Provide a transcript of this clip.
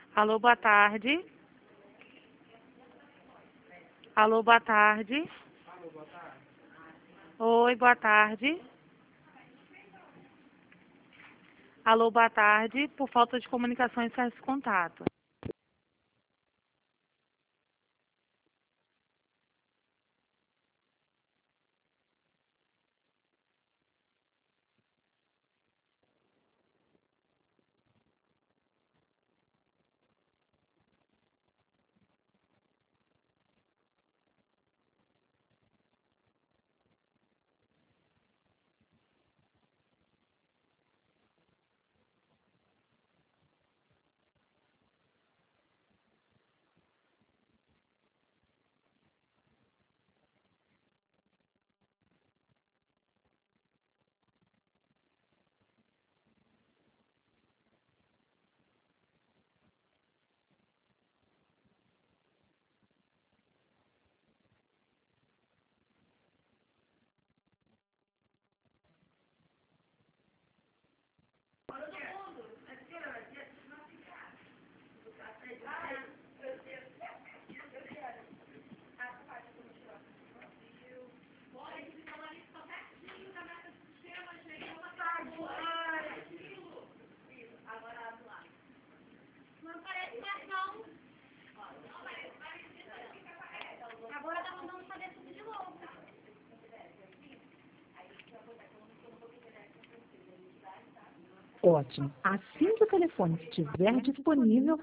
Alô, boa tarde. Alô, boa tarde. Oi, boa tarde. Alô, boa tarde. Por falta de comunicação, encerra esse contato. Ótimo. Assim que o telefone estiver disponível,